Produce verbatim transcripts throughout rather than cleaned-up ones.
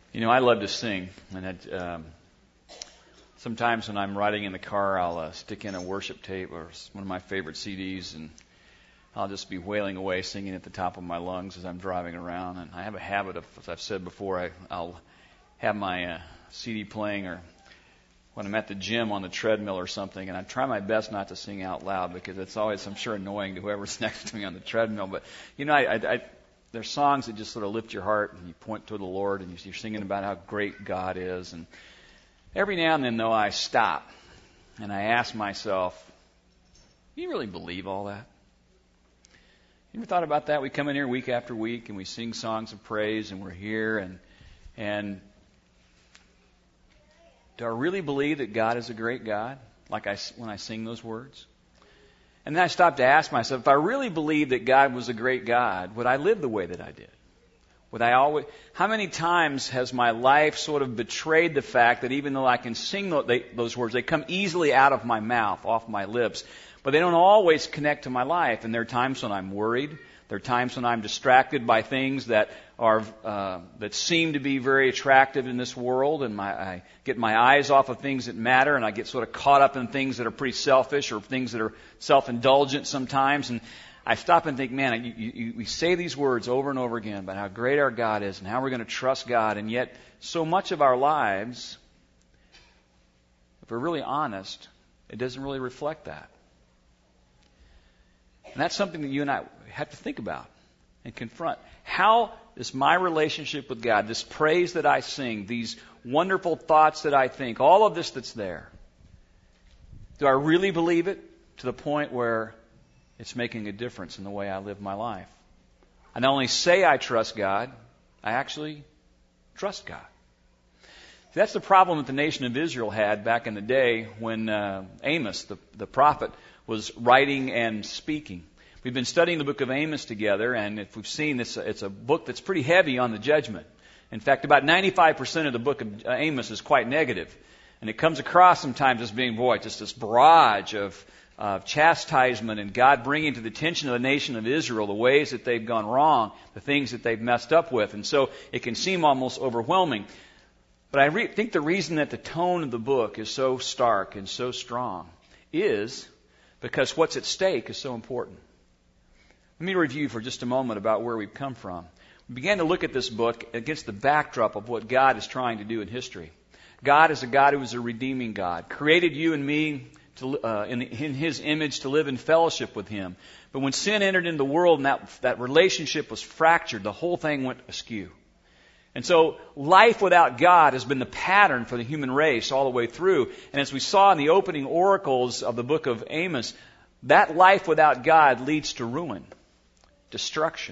You know, I love to sing, and it, um, sometimes when I'm riding in the car, I'll uh, stick in a worship tape or one of my favorite C Ds, and I'll just be wailing away, singing at the top of my lungs as I'm driving around. And I have a habit of, as I've said before, I, I'll have my uh, C D playing, or when I'm at the gym on the treadmill or something, and I try my best not to sing out loud because it's always, I'm sure, annoying to whoever's next to me on the treadmill. But you know, I, I, I there's songs that just sort of lift your heart, and you point to the Lord, and you're singing about how great God is. And every now and then, though, I stop and I ask myself, do you really believe all that? You ever thought about that? We come in here week after week and we sing songs of praise, and we're here, and and do I really believe that God is a great God? Like I when I sing those words. And then I stopped to ask myself, if I really believed that God was a great God, would I live the way that I did? Would I always? How many times has my life sort of betrayed the fact that even though I can sing those words, they come easily out of my mouth, off my lips, but they don't always connect to my life. And there are times when I'm worried. There are times when I'm distracted by things that are uh, that seem to be very attractive in this world, and my, I get my eyes off of things that matter, and I get sort of caught up in things that are pretty selfish or things that are self-indulgent sometimes. And I stop and think, man, you, you, we say these words over and over again about how great our God is and how we're going to trust God, and yet so much of our lives, if we're really honest, it doesn't really reflect that. And that's something that you and I have to think about and confront. How is my relationship with God, this praise that I sing, these wonderful thoughts that I think, all of this that's there, do I really believe it to the point where it's making a difference in the way I live my life? I not only say I trust God, I actually trust God. See, that's the problem that the nation of Israel had back in the day when uh, Amos, the, the prophet, was writing and speaking. We've been studying the book of Amos together, and if we've seen this, it's a book that's pretty heavy on the judgment. In fact, about ninety-five percent of the book of Amos is quite negative. And it comes across sometimes as being, boy, just this barrage of, of chastisement and God bringing to the attention of the nation of Israel the ways that they've gone wrong, the things that they've messed up with. And so it can seem almost overwhelming. But I re- think the reason that the tone of the book is so stark and so strong is because what's at stake is so important. Let me review for just a moment about where we've come from. We began to look at this book against the backdrop of what God is trying to do in history. God is a God who is a redeeming God, created you and me to, uh, in, in His image to live in fellowship with Him. But when sin entered into the world and that, that relationship was fractured, the whole thing went askew. And so life without God has been the pattern for the human race all the way through. And as we saw in the opening oracles of the book of Amos, that life without God leads to ruin, destruction,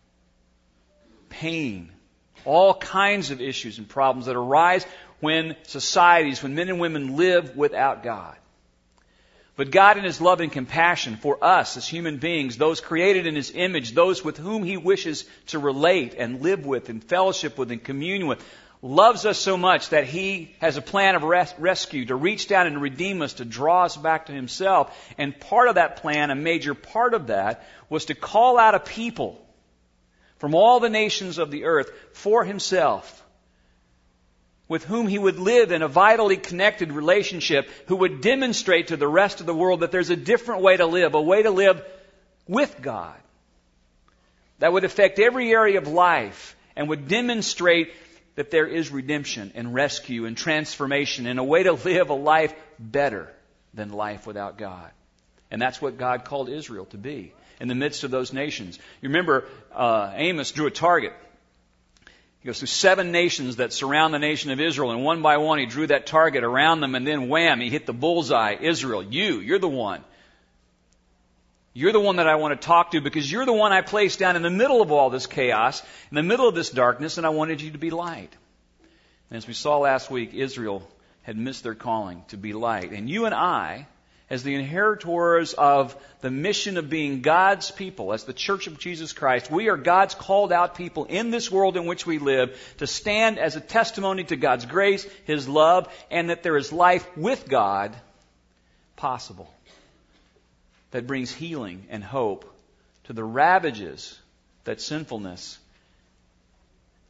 pain, all kinds of issues and problems that arise when societies, when men and women live without God. But God in His love and compassion for us as human beings, those created in His image, those with whom He wishes to relate and live with and fellowship with and commune with, loves us so much that He has a plan of res- rescue to reach down and redeem us, to draw us back to Himself. And part of that plan, a major part of that, was to call out a people from all the nations of the earth for Himself, with whom He would live in a vitally connected relationship, who would demonstrate to the rest of the world that there's a different way to live, a way to live with God that would affect every area of life and would demonstrate that there is redemption and rescue and transformation and a way to live a life better than life without God. And that's what God called Israel to be in the midst of those nations. You remember uh, Amos drew a target. He goes through seven nations that surround the nation of Israel, and one by one he drew that target around them, and then wham, he hit the bullseye. Israel, you, you're the one. You're the one that I want to talk to because you're the one I placed down in the middle of all this chaos, in the middle of this darkness, and I wanted you to be light. And as we saw last week, Israel had missed their calling to be light. And you and I, as the inheritors of the mission of being God's people, as the Church of Jesus Christ, we are God's called out people in this world in which we live to stand as a testimony to God's grace, His love, and that there is life with God possible that brings healing and hope to the ravages that sinfulness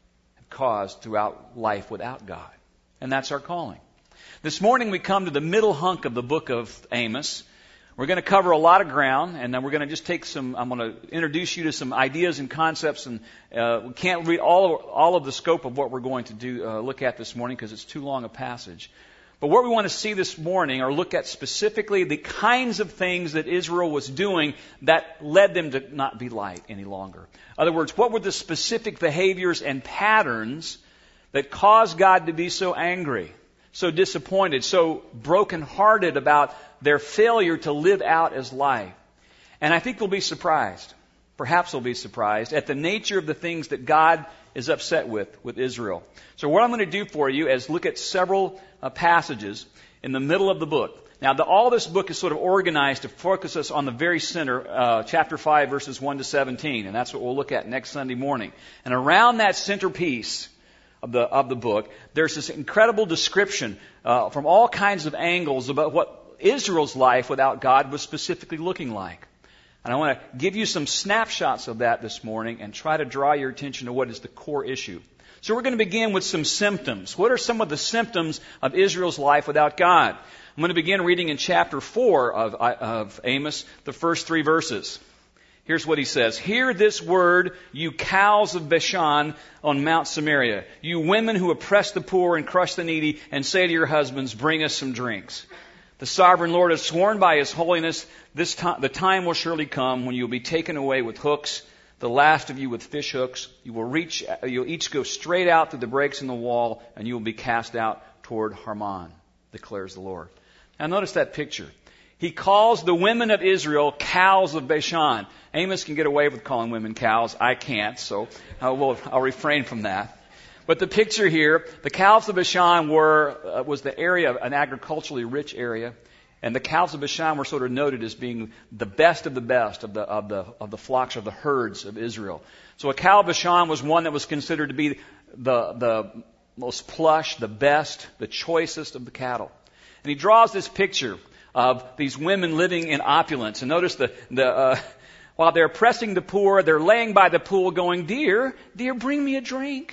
caused throughout life without God. And that's our calling. This morning we come to the middle hunk of the book of Amos. We're going to cover a lot of ground, and then we're going to just take some, I'm going to introduce you to some ideas and concepts, and uh, we can't read all of, all of the scope of what we're going to do, uh, look at this morning because it's too long a passage. But what we want to see this morning or look at specifically the kinds of things that Israel was doing that led them to not be light any longer. In other words, what were the specific behaviors and patterns that caused God to be so angry, so disappointed, so brokenhearted about their failure to live out as life? And I think we'll be surprised, perhaps we'll be surprised, at the nature of the things that God is upset with, with Israel. So what I'm going to do for you is look at several uh, passages in the middle of the book. Now, the, all this book is sort of organized to focus us on the very center, uh, chapter five, verses one to seventeen, and that's what we'll look at next Sunday morning. And around that centerpiece of the of the book, there's this incredible description uh, from all kinds of angles about what Israel's life without God was specifically looking like. And I want to give you some snapshots of that this morning and try to draw your attention to what is the core issue. So we're going to begin with some symptoms. What are some of the symptoms of Israel's life without God? I'm going to begin reading in chapter four of, of Amos, the first three verses. Here's what he says. Hear this word, you cows of Bashan on Mount Samaria, you women who oppress the poor and crush the needy, and say to your husbands, bring us some drinks. The sovereign Lord has sworn by His holiness, this time, the time will surely come when you will be taken away with hooks, the last of you with fish hooks. You will reach, you'll each go straight out through the breaks in the wall, and you will be cast out toward Harmon, declares the Lord. Now notice that picture. He calls the women of Israel cows of Bashan. Amos can get away with calling women cows. I can't, so I will, I'll refrain from that. But the picture here, the cows of Bashan were uh, was the area, an agriculturally rich area, and the cows of Bashan were sort of noted as being the best of the best of the of the of the flocks of the herds of Israel. So a cow of Bashan was one that was considered to be the the most plush, the best, the choicest of the cattle. And he draws this picture of these women living in opulence. And notice the the uh, while they're oppressing the poor, they're laying by the pool, going, "Dear, dear, bring me a drink.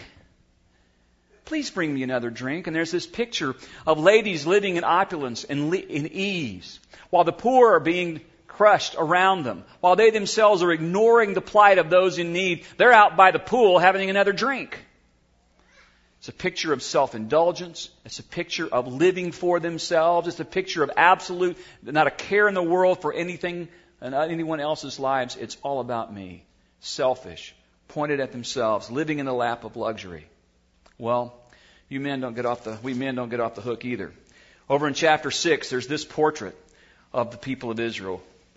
Please bring me another drink." And there's this picture of ladies living in opulence and in ease, while the poor are being crushed around them, while they themselves are ignoring the plight of those in need. They're out by the pool having another drink. It's a picture of self-indulgence. It's a picture of living for themselves. It's a picture of absolute, not a care in the world for anything and anyone else's lives. It's all about me. Selfish, pointed at themselves, living in the lap of luxury. Well, you men don't get off the, we men don't get off the hook either. Over in chapter six, there's this portrait of the people of Israel.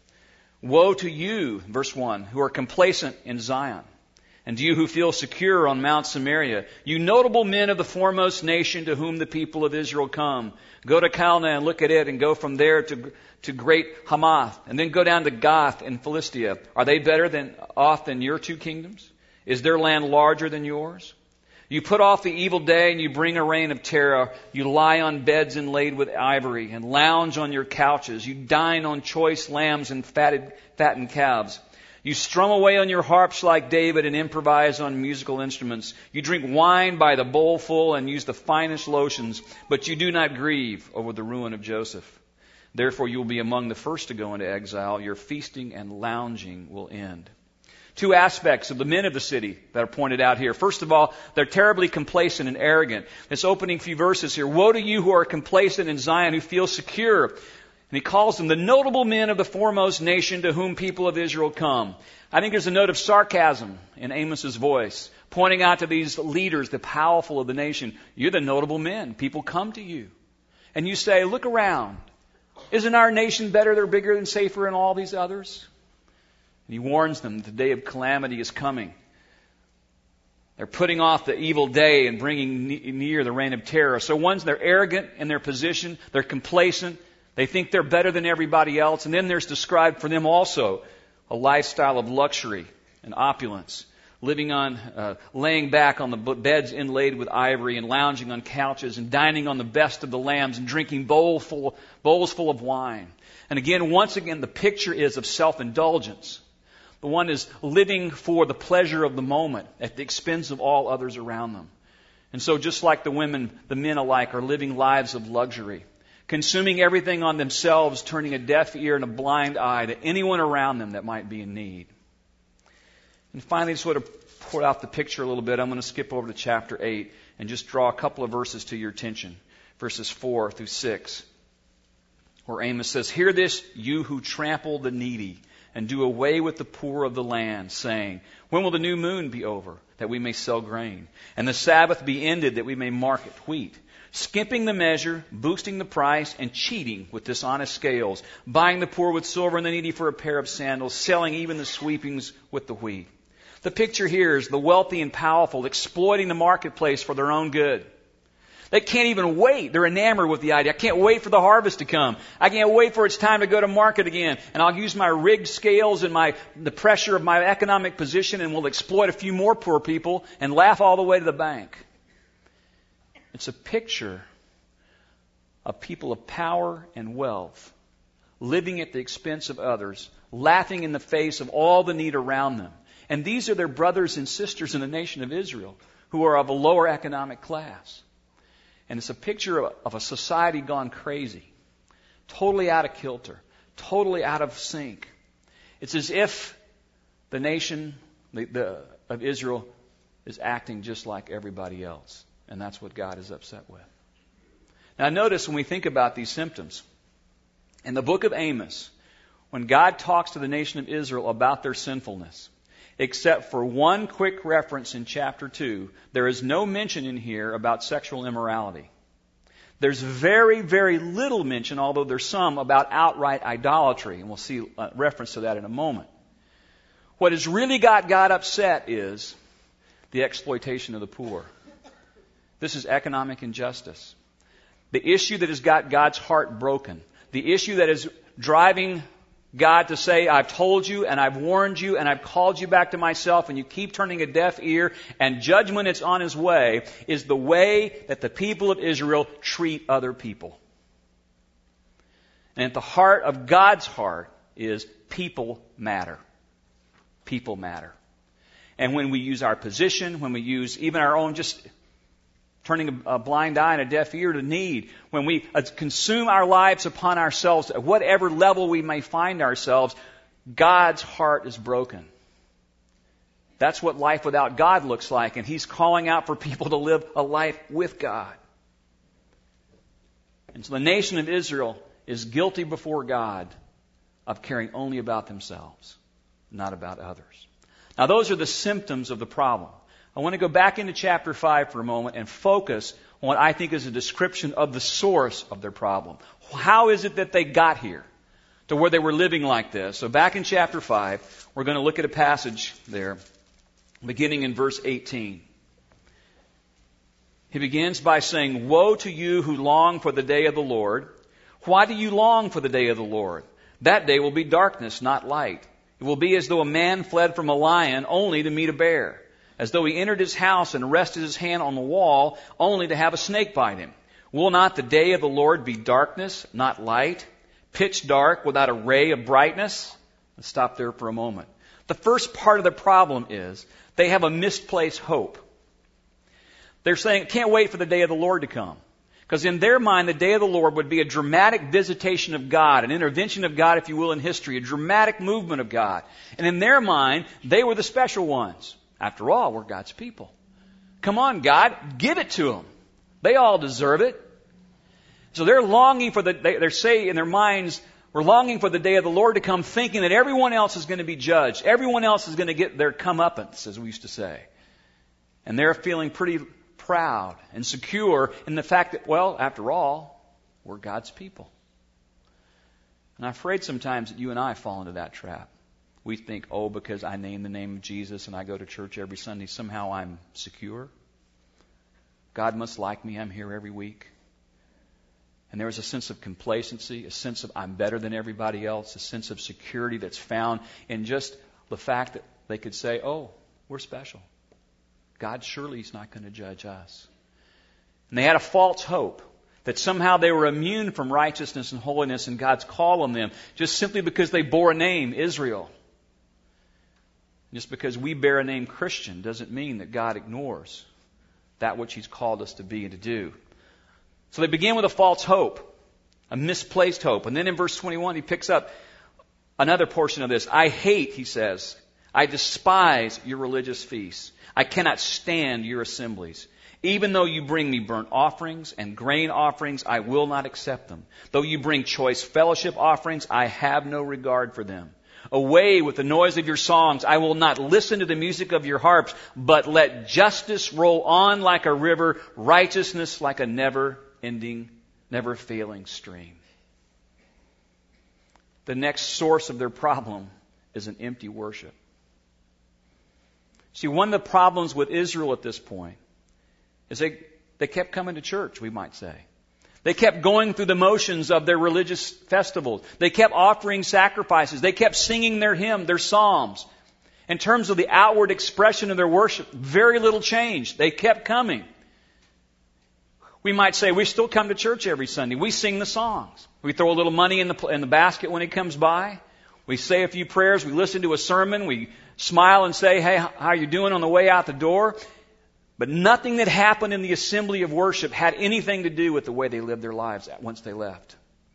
Woe to you, verse one, who are complacent in Zion, and you who feel secure on Mount Samaria, you notable men of the foremost nation to whom the people of Israel come. Go to Calneh and look at it, and go from there to, to great Hamath, and then go down to Gath in Philistia. Are they better than off than your two kingdoms? Is their land larger than yours? You put off the evil day and you bring a reign of terror. You lie on beds inlaid with ivory and lounge on your couches. You dine on choice lambs and fatted, fattened calves. You strum away on your harps like David and improvise on musical instruments. You drink wine by the bowlful and use the finest lotions, but you do not grieve over the ruin of Joseph. Therefore you will be among the first to go into exile. Your feasting and lounging will end. Two aspects of the men of the city that are pointed out here. First of all, they're terribly complacent and arrogant. This opening few verses here. Woe to you who are complacent in Zion, who feel secure. And he calls them the notable men of the foremost nation to whom people of Israel come. I think there's a note of sarcasm in Amos's voice, pointing out to these leaders, the powerful of the nation. You're the notable men. People come to you. And you say, look around. Isn't our nation better? They're bigger and safer than all these others. And he warns them the day of calamity is coming. They're putting off the evil day and bringing near the reign of terror. So once they're arrogant in their position, they're complacent, they think they're better than everybody else. And then there's described for them also a lifestyle of luxury and opulence, living on, uh, laying back on the beds inlaid with ivory and lounging on couches and dining on the best of the lambs and drinking bowl full, bowls full of wine. And again, once again, the picture is of self-indulgence. The one is living for the pleasure of the moment at the expense of all others around them. And so just like the women, the men alike are living lives of luxury, consuming everything on themselves, turning a deaf ear and a blind eye to anyone around them that might be in need. And finally, to sort of put out the picture a little bit, I'm going to skip over to chapter eight and just draw a couple of verses to your attention. Verses four through six, where Amos says, "Hear this, you who trample the needy, and do away with the poor of the land, saying, when will the new moon be over, that we may sell grain, and the Sabbath be ended, that we may market wheat? Skimping the measure, boosting the price, and cheating with dishonest scales, buying the poor with silver and the needy for a pair of sandals, selling even the sweepings with the wheat." The picture here is the wealthy and powerful exploiting the marketplace for their own good. They can't even wait. They're enamored with the idea. I can't wait for the harvest to come. I can't wait for it's time to go to market again. And I'll use my rigged scales and my the pressure of my economic position, and we'll exploit a few more poor people and laugh all the way to the bank. It's a picture of people of power and wealth living at the expense of others, laughing in the face of all the need around them. And these are their brothers and sisters in the nation of Israel who are of a lower economic class. And it's a picture of a society gone crazy, totally out of kilter, totally out of sync. It's as if the nation the, the, of Israel is acting just like everybody else. And that's what God is upset with. Now notice when we think about these symptoms, in the book of Amos, when God talks to the nation of Israel about their sinfulness, except for one quick reference in chapter two, there is no mention in here about sexual immorality. There's very, very little mention, although there's some, about outright idolatry, and we'll see a reference to that in a moment. What has really got God upset is the exploitation of the poor. This is economic injustice. The issue that has got God's heart broken. The issue that is driving God to say, I've told you and I've warned you and I've called you back to myself, and you keep turning a deaf ear, and judgment is on his way, is the way that the people of Israel treat other people. And at the heart of God's heart is people matter. People matter. And when we use our position, when we use even our own just turning a blind eye and a deaf ear to need, when we consume our lives upon ourselves, at whatever level we may find ourselves, God's heart is broken. That's what life without God looks like, and He's calling out for people to live a life with God. And so the nation of Israel is guilty before God of caring only about themselves, not about others. Now those are the symptoms of the problem. I want to go back into chapter five for a moment and focus on what I think is a description of the source of their problem. How is it that they got here to where they were living like this? So back in chapter five, we're going to look at a passage there, beginning in verse eighteen. He begins by saying, "Woe to you who long for the day of the Lord. Why do you long for the day of the Lord? That day will be darkness, not light. It will be as though a man fled from a lion only to meet a bear. As though he entered his house and rested his hand on the wall, only to have a snake bite him. Will not the day of the Lord be darkness, not light? Pitch dark without a ray of brightness?" Let's stop there for a moment. The first part of the problem is they have a misplaced hope. They're saying, can't wait for the day of the Lord to come. Because in their mind, the day of the Lord would be a dramatic visitation of God, an intervention of God, if you will, in history, a dramatic movement of God. And in their mind, they were the special ones. After all, we're God's people. Come on, God, give it to them. They all deserve it. So they're longing for the, they, they're saying in their minds, we're longing for the day of the Lord to come, thinking that everyone else is going to be judged. Everyone else is going to get their comeuppance, as we used to say. And they're feeling pretty proud and secure in the fact that, well, after all, we're God's people. And I'm afraid sometimes that you and I fall into that trap. We think, oh, because I name the name of Jesus and I go to church every Sunday, somehow I'm secure. God must like me. I'm here every week. And there is a sense of complacency, a sense of I'm better than everybody else, a sense of security that's found in just the fact that they could say, oh, we're special. God surely is not going to judge us. And they had a false hope that somehow they were immune from righteousness and holiness and God's call on them just simply because they bore a name, Israel. Just because we bear a name Christian doesn't mean that God ignores that which He's called us to be and to do. So they begin with a false hope, a misplaced hope. And then in verse twenty-one, he picks up another portion of this. I hate, he says, I despise your religious feasts. I cannot stand your assemblies. Even though you bring me burnt offerings and grain offerings, I will not accept them. Though you bring choice fellowship offerings, I have no regard for them. Away with the noise of your songs. I will not listen to the music of your harps, but let justice roll on like a river, righteousness like a never-ending, never-failing stream. The next source of their problem is an empty worship. See, one of the problems with Israel at this point is they, they kept coming to church, we might say. They kept going through the motions of their religious festivals. They kept offering sacrifices. They kept singing their hymn, their psalms. In terms of the outward expression of their worship, very little changed. They kept coming. We might say, we still come to church every Sunday. We sing the songs. We throw a little money in the, in the basket when He comes by. We say a few prayers. We listen to a sermon. We smile and say, hey, how you doing on the way out the door? But nothing that happened in the assembly of worship had anything to do with the way they lived their lives once they left.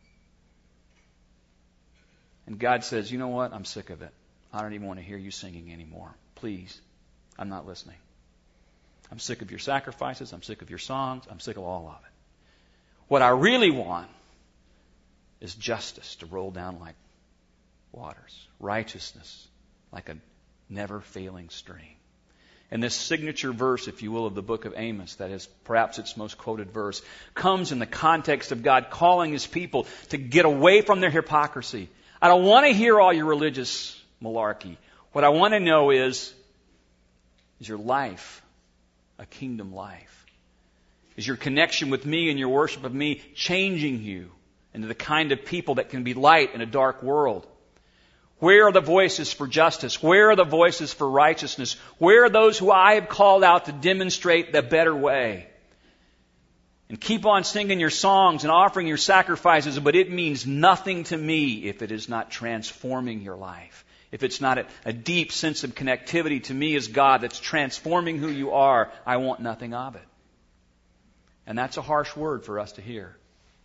And God says, you know what? I'm sick of it. I don't even want to hear you singing anymore. Please, I'm not listening. I'm sick of your sacrifices. I'm sick of your songs. I'm sick of all of it. What I really want is justice to roll down like waters. Righteousness like a never-failing stream. And this signature verse, if you will, of the book of Amos, that is perhaps its most quoted verse, comes in the context of God calling His people to get away from their hypocrisy. I don't want to hear all your religious malarkey. What I want to know is, is your life a kingdom life? Is your connection with me and your worship of me changing you into the kind of people that can be light in a dark world? Where are the voices for justice? Where are the voices for righteousness? Where are those who I have called out to demonstrate the better way? And keep on singing your songs and offering your sacrifices, but it means nothing to me if it is not transforming your life. If it's not a, a deep sense of connectivity to me as God that's transforming who you are, I want nothing of it. And that's a harsh word for us to hear.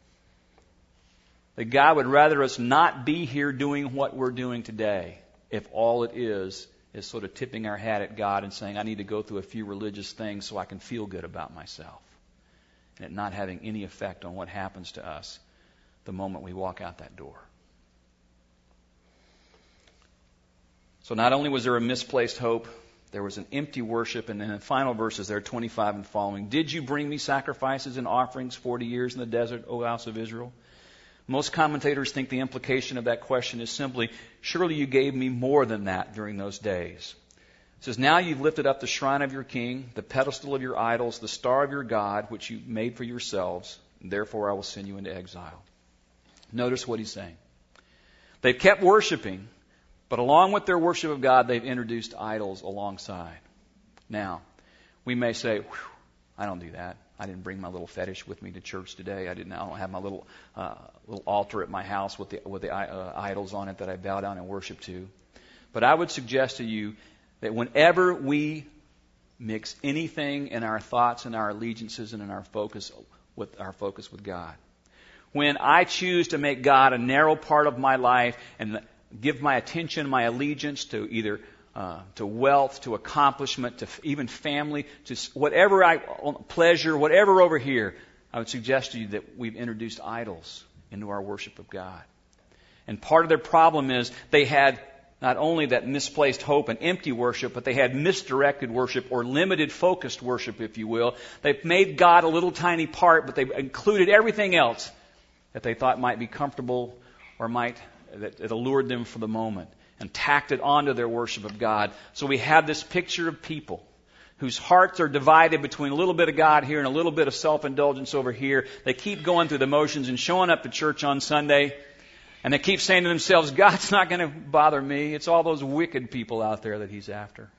That God would rather us not be here doing what we're doing today if all it is is sort of tipping our hat at God and saying, I need to go through a few religious things so I can feel good about myself. And it not having any effect on what happens to us the moment we walk out that door. So not only was there a misplaced hope, there was an empty worship. And then in the final verses there, twenty-five and following, did you bring me sacrifices and offerings forty years in the desert, O house of Israel? Most commentators think the implication of that question is simply, surely you gave me more than that during those days. It says, now you've lifted up the shrine of your king, the pedestal of your idols, the star of your God, which you made for yourselves, and therefore I will send you into exile. Notice what he's saying. They've kept worshiping, but along with their worship of God, they've introduced idols alongside. Now, we may say, I don't do that. I didn't bring my little fetish with me to church today. I didn't. I don't have my little uh, little altar at my house with the with the uh, idols on it that I bow down and worship to. But I would suggest to you that whenever we mix anything in our thoughts and our allegiances and in our focus with our focus with God, when I choose to make God a narrow part of my life and give my attention, my allegiance to either Uh, to wealth, to accomplishment, to f- even family, to s- whatever I, pleasure, whatever over here, I would suggest to you that we've introduced idols into our worship of God. And part of their problem is they had not only that misplaced hope and empty worship, but they had misdirected worship or limited focused worship, if you will. They've made God a little tiny part, but they've included everything else that they thought might be comfortable or might, that, that allured them for the moment, and tacked it onto their worship of God. So we have this picture of people whose hearts are divided between a little bit of God here and a little bit of self-indulgence over here. They keep going through the motions and showing up to church on Sunday, and they keep saying to themselves, God's not going to bother me. It's all those wicked people out there that He's after.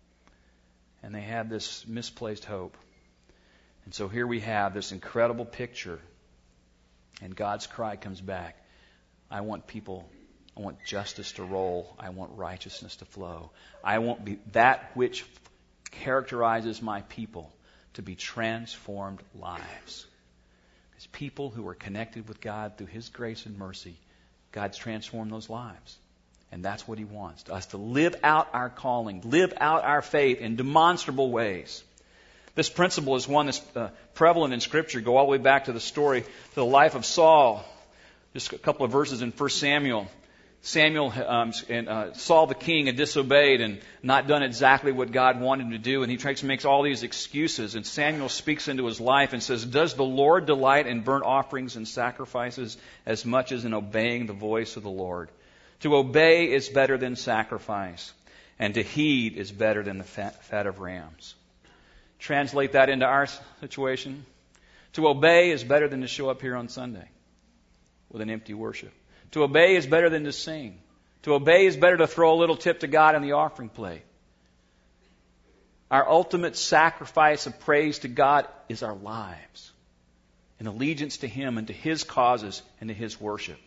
And they have this misplaced hope. And so here we have this incredible picture, and God's cry comes back. I want people I want justice to roll. I want righteousness to flow. I want be, that which characterizes my people to be transformed lives. Because people who are connected with God through His grace and mercy, God's transformed those lives. And that's what He wants, us to live out our calling, live out our faith in demonstrable ways. This principle is one that's uh, prevalent in Scripture. Go all the way back to the story, to the life of Saul. Just a couple of verses in First Samuel. Samuel um, and uh, Saul the king had disobeyed and not done exactly what God wanted him to do, and he tries to make all these excuses. And Samuel speaks into his life and says, "Does the Lord delight in burnt offerings and sacrifices as much as in obeying the voice of the Lord? To obey is better than sacrifice, and to heed is better than the fat, fat of rams." Translate that into our situation. To obey is better than to show up here on Sunday with an empty worship. To obey is better than to sing. To obey is better to throw a little tip to God in the offering plate. Our ultimate sacrifice of praise to God is our lives, in allegiance to Him and to His causes and to His worship.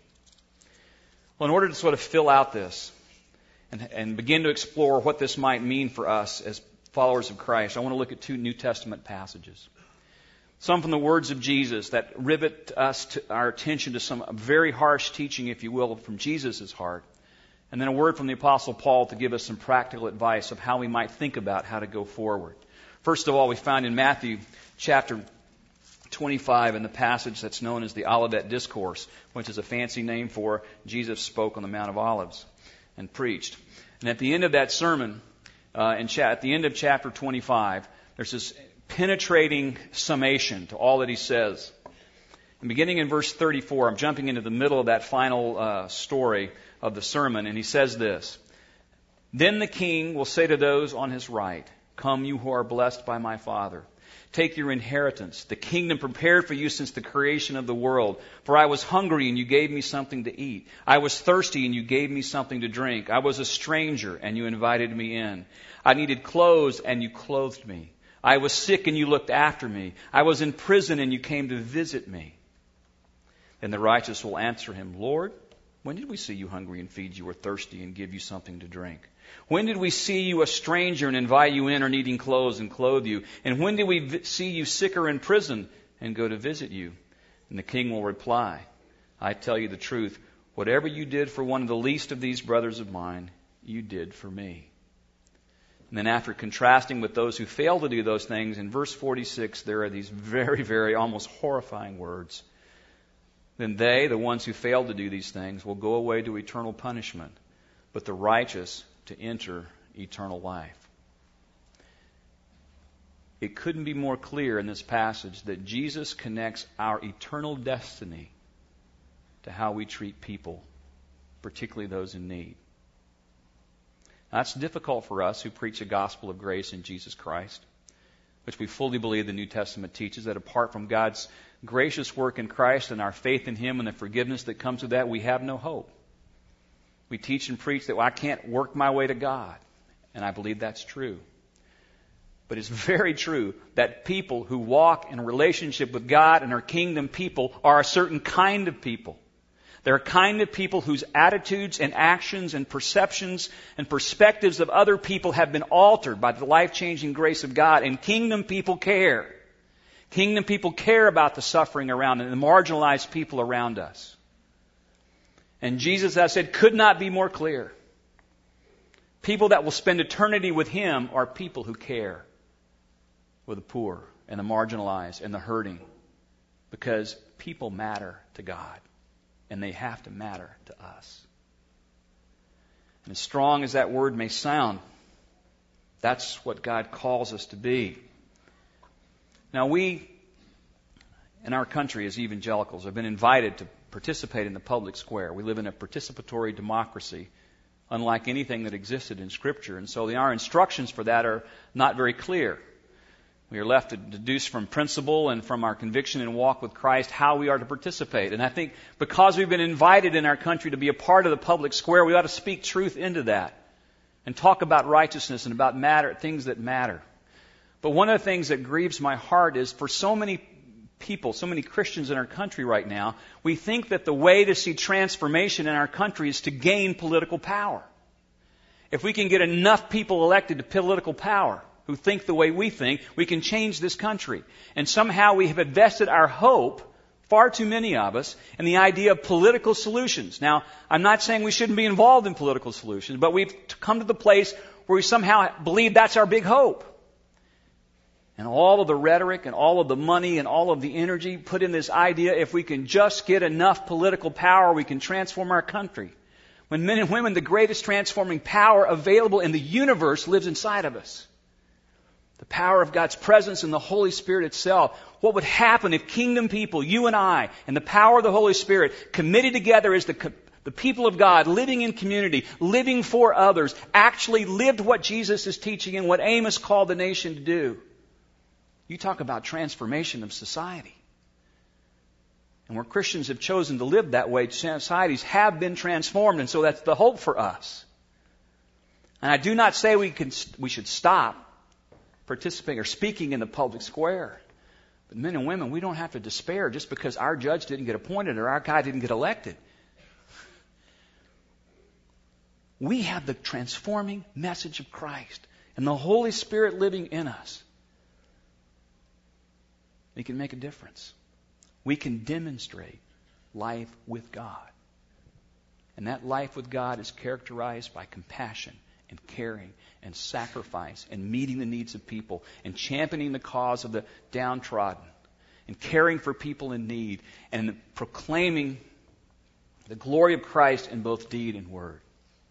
Well, in order to sort of fill out this and, and begin to explore what this might mean for us as followers of Christ, I want to look at two New Testament passages. Some from the words of Jesus that rivet us to our attention to some very harsh teaching, if you will, from Jesus' heart. And then a word from the Apostle Paul to give us some practical advice of how we might think about how to go forward. First of all, we find in Matthew chapter twenty-five in the passage that's known as the Olivet Discourse, which is a fancy name for Jesus spoke on the Mount of Olives and preached. And at the end of that sermon, uh, in cha- at the end of chapter twenty-five, there's this penetrating summation to all that he says. And beginning in verse thirty-four, I'm jumping into the middle of that final uh, story of the sermon, and he says this: "Then the king will say to those on his right, 'Come, you who are blessed by my Father. Take your inheritance, the kingdom prepared for you since the creation of the world. For I was hungry, and you gave me something to eat. I was thirsty, and you gave me something to drink. I was a stranger, and you invited me in. I needed clothes, and you clothed me. I was sick, and you looked after me. I was in prison, and you came to visit me.' Then the righteous will answer him, 'Lord, when did we see you hungry and feed you, or thirsty and give you something to drink? When did we see you a stranger and invite you in, or needing clothes and clothe you? And when did we vi- see you sick or in prison and go to visit you?' And the king will reply, 'I tell you the truth, whatever you did for one of the least of these brothers of mine, you did for me.' And then after contrasting with those who fail to do those things, in verse forty-six, there are these very, very almost horrifying words. 'Then they, the ones who fail to do these things, will go away to eternal punishment, but the righteous to enter eternal life.'" It couldn't be more clear in this passage that Jesus connects our eternal destiny to how we treat people, particularly those in need. That's difficult for us who preach a gospel of grace in Jesus Christ, which we fully believe the New Testament teaches, that apart from God's gracious work in Christ and our faith in Him and the forgiveness that comes with that, we have no hope. We teach and preach that, well, I can't work my way to God, and I believe that's true. But it's very true that people who walk in a relationship with God and are kingdom people are a certain kind of people. They're a kind of people whose attitudes and actions and perceptions and perspectives of other people have been altered by the life-changing grace of God. And kingdom people care. Kingdom people care about the suffering around them and the marginalized people around us. And Jesus, as I said, could not be more clear. People that will spend eternity with Him are people who care for the poor and the marginalized and the hurting. Because people matter to God. And they have to matter to us. And as strong as that word may sound, that's what God calls us to be. Now we, in our country as evangelicals, have been invited to participate in the public square. We live in a participatory democracy, unlike anything that existed in Scripture. And so our instructions for that are not very clear. We are left to deduce from principle and from our conviction and walk with Christ how we are to participate. And I think because we've been invited in our country to be a part of the public square, we ought to speak truth into that and talk about righteousness and about matter, things that matter. But one of the things that grieves my heart is for so many people, so many Christians in our country right now, we think that the way to see transformation in our country is to gain political power. If we can get enough people elected to political power, who think the way we think, we can change this country. And somehow we have invested our hope, far too many of us, in the idea of political solutions. Now, I'm not saying we shouldn't be involved in political solutions, but we've come to the place where we somehow believe that's our big hope. And all of the rhetoric and all of the money and all of the energy put in this idea, if we can just get enough political power, we can transform our country. When men and women, the greatest transforming power available in the universe lives inside of us. The power of God's presence and the Holy Spirit itself. What would happen if kingdom people, you and I, and the power of the Holy Spirit, committed together as the, the people of God, living in community, living for others, actually lived what Jesus is teaching and what Amos called the nation to do? You talk about transformation of society. And where Christians have chosen to live that way, societies have been transformed, and so that's the hope for us. And I do not say we can, we should stop participating or speaking in the public square. But men and women, we don't have to despair just because our judge didn't get appointed or our guy didn't get elected. We have the transforming message of Christ and the Holy Spirit living in us. We can make a difference. We can demonstrate life with God. And that life with God is characterized by compassion and caring and sacrifice and meeting the needs of people and championing the cause of the downtrodden and caring for people in need and proclaiming the glory of Christ in both deed and word.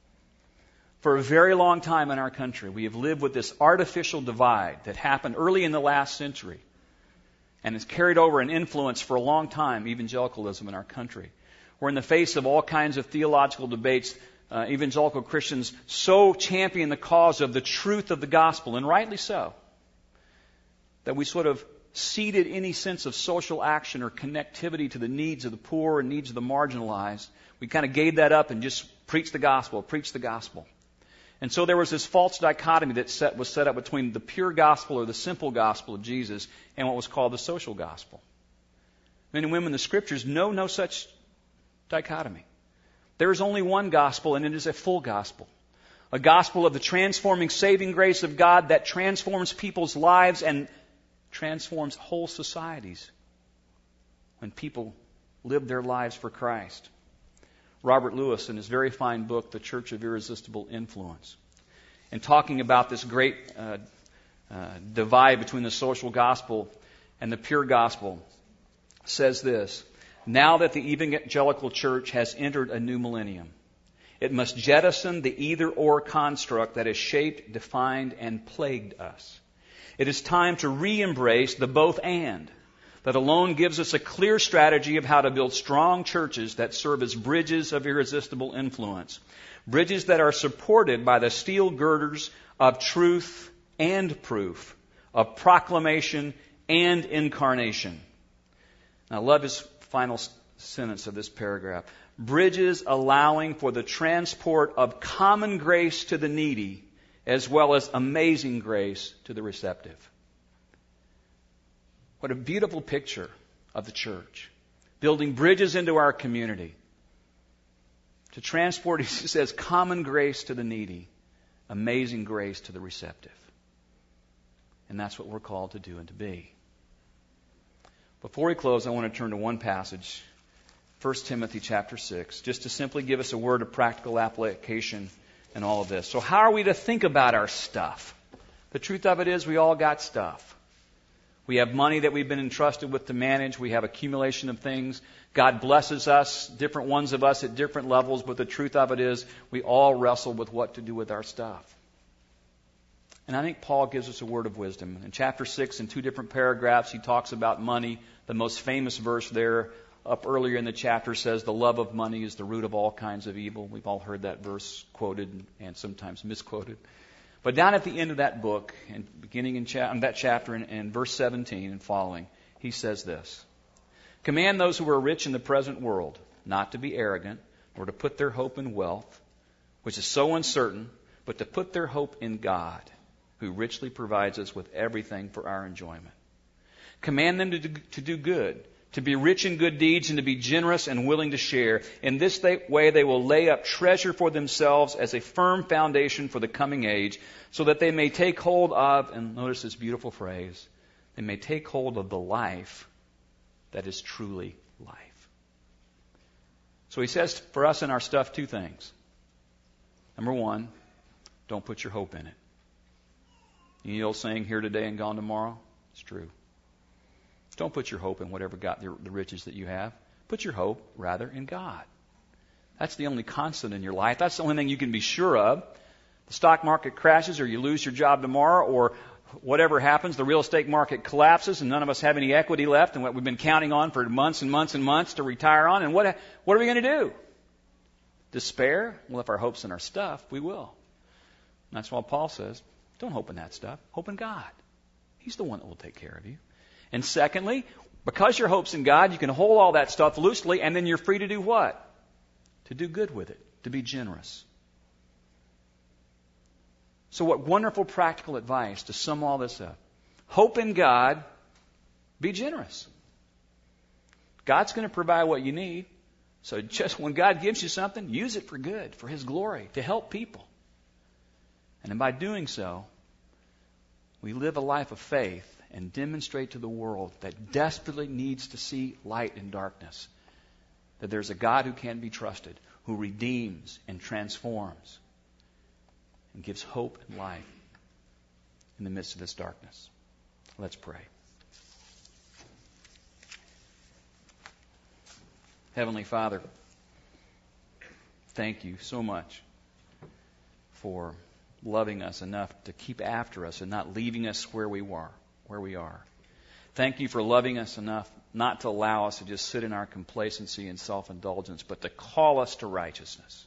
For a very long time in our country, we have lived with this artificial divide that happened early in the last century and has carried over an influence for a long time, evangelicalism in our country. We're in the face of all kinds of theological debates. Uh, evangelical Christians so champion the cause of the truth of the gospel, and rightly so, that we sort of ceded any sense of social action or connectivity to the needs of the poor and needs of the marginalized. We kind of gave that up and just preached the gospel, preached the gospel. And so there was this false dichotomy that set, was set up between the pure gospel or the simple gospel of Jesus and what was called the social gospel. Men and women in the Scriptures know no such dichotomy. There is only one gospel, and it is a full gospel. A gospel of the transforming, saving grace of God that transforms people's lives and transforms whole societies when people live their lives for Christ. Robert Lewis, in his very fine book, The Church of Irresistible Influence, in talking about this great uh, uh, divide between the social gospel and the pure gospel, says this: now that the evangelical church has entered a new millennium, it must jettison the either-or construct that has shaped, defined, and plagued us. It is time to re-embrace the both-and that alone gives us a clear strategy of how to build strong churches that serve as bridges of irresistible influence. Bridges that are supported by the steel girders of truth and proof, of proclamation and incarnation. And I love his final sentence of this paragraph. Bridges allowing for the transport of common grace to the needy, as well as amazing grace to the receptive. What a beautiful picture of the church. Building bridges into our community. To transport, he says, common grace to the needy, amazing grace to the receptive. And that's what we're called to do and to be. Before we close, I want to turn to one passage, First Timothy chapter six, just to simply give us a word of practical application in all of this. So how are we to think about our stuff? The truth of it is we all got stuff. We have money that we've been entrusted with to manage. We have accumulation of things. God blesses us, different ones of us at different levels, but the truth of it is we all wrestle with what to do with our stuff. And I think Paul gives us a word of wisdom. In chapter six, in two different paragraphs, he talks about money. The most famous verse there up earlier in the chapter says, the love of money is the root of all kinds of evil. We've all heard that verse quoted and sometimes misquoted. But down at the end of that book, and beginning in cha- that chapter in, in verse seventeen and following, he says this: command those who are rich in the present world not to be arrogant, or to put their hope in wealth, which is so uncertain, but to put their hope in God, who richly provides us with everything for our enjoyment. Command them to do, to do good, to be rich in good deeds, and to be generous and willing to share. In this way they will lay up treasure for themselves as a firm foundation for the coming age, so that they may take hold of, and notice this beautiful phrase, they may take hold of the life that is truly life. So he says for us in our stuff two things. Number one, don't put your hope in it. You know the old saying, here today and gone tomorrow? It's true. Don't put your hope in whatever got the, the riches that you have. Put your hope, rather, in God. That's the only constant in your life. That's the only thing you can be sure of. The stock market crashes, or you lose your job tomorrow, or whatever happens, the real estate market collapses, and none of us have any equity left, and what we've been counting on for months and months and months to retire on. And what, what are we going to do? Despair? Well, if our hope's in our stuff, we will. And that's why Paul says, don't hope in that stuff. Hope in God. He's the one that will take care of you. And secondly, because your hope's in God, you can hold all that stuff loosely, and then you're free to do what? To do good with it, to be generous. So what wonderful practical advice to sum all this up. Hope in God, be generous. God's going to provide what you need. So just when God gives you something, use it for good, for His glory, to help people. And by doing so, we live a life of faith and demonstrate to the world that desperately needs to see light in darkness, that there's a God who can be trusted, who redeems and transforms and gives hope and life in the midst of this darkness. Let's pray. Heavenly Father, thank you so much for loving us enough to keep after us and not leaving us where we were. where we are. Thank you for loving us enough not to allow us to just sit in our complacency and self-indulgence, but to call us to righteousness.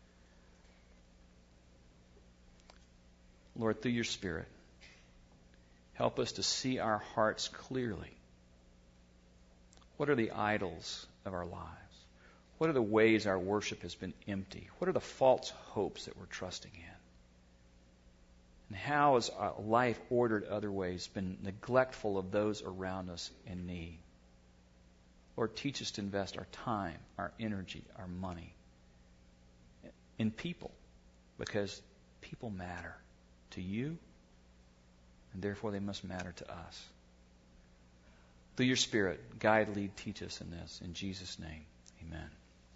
Lord, through your Spirit, help us to see our hearts clearly. What are the idols of our lives? What are the ways our worship has been empty? What are the false hopes that we're trusting in? And how has our life ordered other ways been neglectful of those around us in need? Lord, teach us to invest our time, our energy, our money in people, because people matter to you, and therefore they must matter to us. Through your Spirit, guide, lead, teach us in this. In Jesus' name, amen.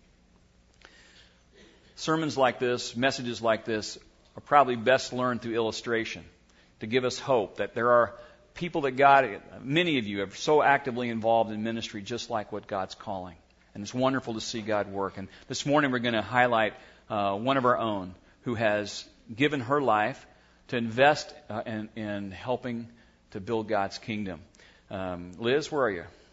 Sermons like this, messages like this, are probably best learned through illustration to give us hope that there are people that God, many of you are so actively involved in ministry just like what God's calling. And it's wonderful to see God work. And this morning we're going to highlight uh, one of our own who has given her life to invest uh, in, in helping to build God's kingdom. Um, Liz, where are you?